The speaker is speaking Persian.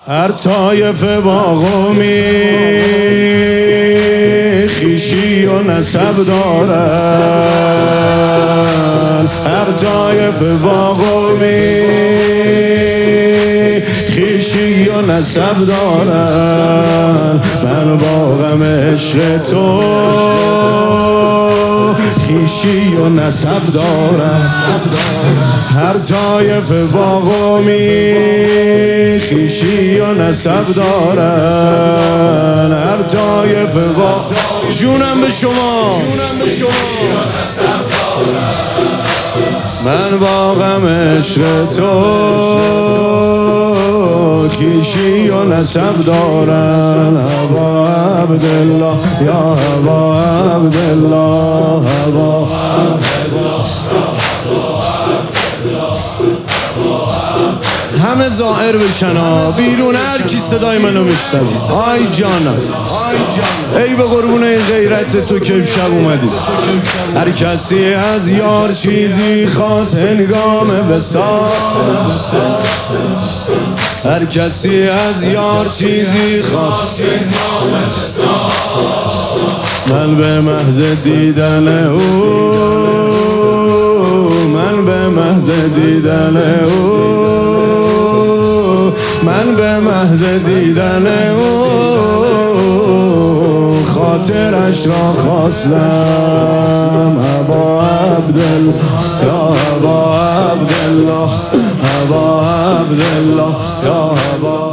هر طایفه با قومی خویشی و نسب دارن، هر طایفه با قومی خویشی و نسب دارن. من با غم عشق تو خویشی و نسب دارن، هر طایفه با قومی خویشی و نسب دارن، هر طایفه با جونم به شما. من با غم عشق تو خویشی و نسب دارن. ابا عبدالله یا ابا عبدالله، ابا همه ظاهر بشن ها، بیرون هر کی صدای منو میشنوه. آی جانم، ای به قربون این غیرت تو که امشب اومدی. هر کسی از یار چیزی خواست هنگام وصال، هر کسی از یار چیزی خواست، من به محض دیدن او، من به محض دیدن او، من به محض دیدن او خاطرش را خواستم. ابا عبدالله یا ابا عبدالله، ابا عبدالله یا ابا